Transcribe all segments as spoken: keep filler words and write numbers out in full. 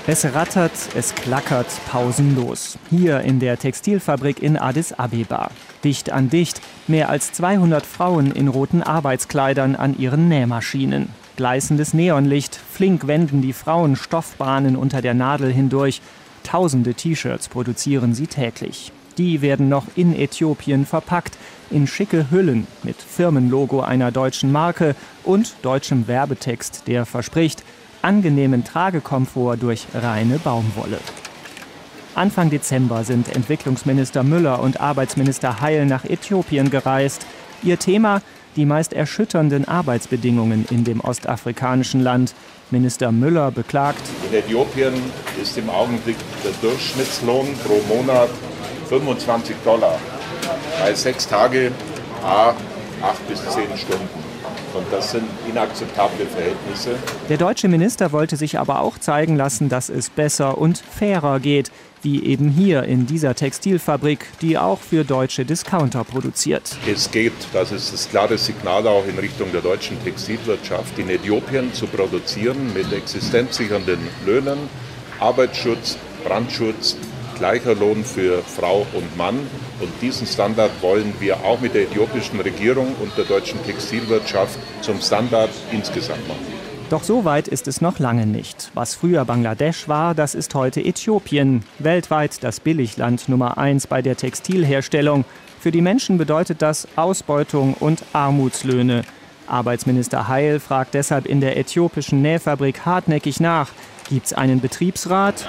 Es rattert, es klackert pausenlos. Hier in der Textilfabrik in Addis Abeba. Dicht an dicht, mehr als zweihundert Frauen in roten Arbeitskleidern an ihren Nähmaschinen. Gleißendes Neonlicht, flink wenden die Frauen Stoffbahnen unter der Nadel hindurch. Tausende T-Shirts produzieren sie täglich. Die werden noch in Äthiopien verpackt, in schicke Hüllen mit Firmenlogo einer deutschen Marke und deutschem Werbetext, der verspricht, angenehmen Tragekomfort durch reine Baumwolle. Anfang Dezember sind Entwicklungsminister Müller und Arbeitsminister Heil nach Äthiopien gereist. Ihr Thema: die meist erschütternden Arbeitsbedingungen in dem ostafrikanischen Land. Minister Müller beklagt: In Äthiopien ist im Augenblick der Durchschnittslohn pro Monat fünfundzwanzig Dollar. Bei sechs Tage, a acht bis zehn Stunden. Und das sind inakzeptable Verhältnisse. Der deutsche Minister wollte sich aber auch zeigen lassen, dass es besser und fairer geht, wie eben hier in dieser Textilfabrik, die auch für deutsche Discounter produziert. Es geht, das ist das klare Signal auch in Richtung der deutschen Textilwirtschaft, in Äthiopien zu produzieren mit existenzsichernden Löhnen, Arbeitsschutz, Brandschutz, gleicher Lohn für Frau und Mann. Und diesen Standard wollen wir auch mit der äthiopischen Regierung und der deutschen Textilwirtschaft zum Standard insgesamt machen. Doch so weit ist es noch lange nicht. Was früher Bangladesch war, das ist heute Äthiopien. Weltweit das Billigland Nummer eins bei der Textilherstellung. Für die Menschen bedeutet das Ausbeutung und Armutslöhne. Arbeitsminister Heil fragt deshalb in der äthiopischen Nähfabrik hartnäckig nach. Gibt's einen Betriebsrat?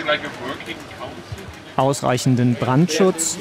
Ausreichenden Brandschutz?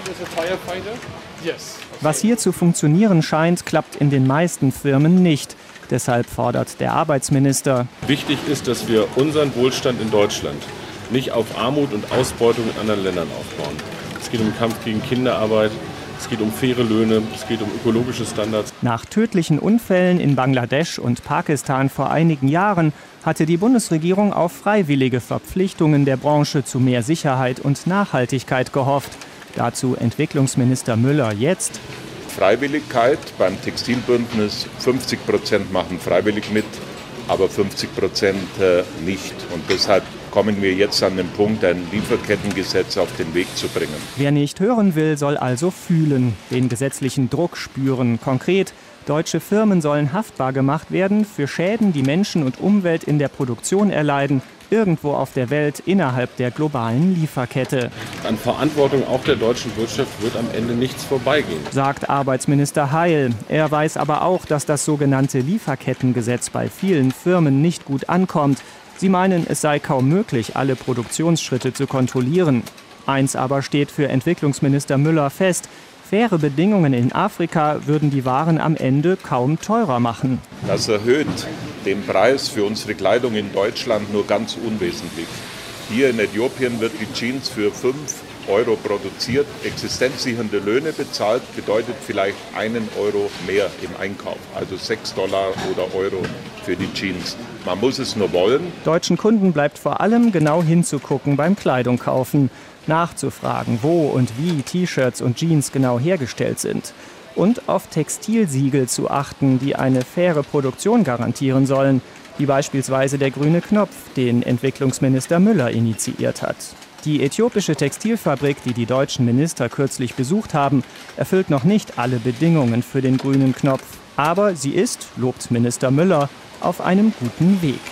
Was hier zu funktionieren scheint, klappt in den meisten Firmen nicht. Deshalb fordert der Arbeitsminister: Wichtig ist, dass wir unseren Wohlstand in Deutschland nicht auf Armut und Ausbeutung in anderen Ländern aufbauen. Es geht um den Kampf gegen Kinderarbeit, es geht um faire Löhne, es geht um ökologische Standards. Nach tödlichen Unfällen in Bangladesch und Pakistan vor einigen Jahren hatte die Bundesregierung auf freiwillige Verpflichtungen der Branche zu mehr Sicherheit und Nachhaltigkeit gehofft. Dazu Entwicklungsminister Müller jetzt: Freiwilligkeit beim Textilbündnis, fünfzig Prozent machen freiwillig mit, aber fünfzig Prozent nicht. Und deshalb kommen wir jetzt an den Punkt, ein Lieferkettengesetz auf den Weg zu bringen. Wer nicht hören will, soll also fühlen, den gesetzlichen Druck spüren. Konkret: Deutsche Firmen sollen haftbar gemacht werden für Schäden, die Menschen und Umwelt in der Produktion erleiden, irgendwo auf der Welt innerhalb der globalen Lieferkette. An Verantwortung auch der deutschen Wirtschaft wird am Ende nichts vorbeigehen, sagt Arbeitsminister Heil. Er weiß aber auch, dass das sogenannte Lieferkettengesetz bei vielen Firmen nicht gut ankommt. Sie meinen, es sei kaum möglich, alle Produktionsschritte zu kontrollieren. Eins aber steht für Entwicklungsminister Müller fest: Faire Bedingungen in Afrika würden die Waren am Ende kaum teurer machen. Das erhöht den Preis für unsere Kleidung in Deutschland nur ganz unwesentlich. Hier in Äthiopien wird die Jeans für fünf Euro produziert, existenzsichernde Löhne bezahlt, bedeutet vielleicht einen Euro mehr im Einkauf, also sechs Dollar oder Euro für die Jeans. Man muss es nur wollen. Deutschen Kunden bleibt vor allem genau hinzugucken beim Kleidung kaufen, nachzufragen, wo und wie T-Shirts und Jeans genau hergestellt sind. Und auf Textilsiegel zu achten, die eine faire Produktion garantieren sollen, wie beispielsweise der grüne Knopf, den Entwicklungsminister Müller initiiert hat. Die äthiopische Textilfabrik, die die deutschen Minister kürzlich besucht haben, erfüllt noch nicht alle Bedingungen für den grünen Knopf. Aber sie ist, lobt Minister Müller, auf einem guten Weg.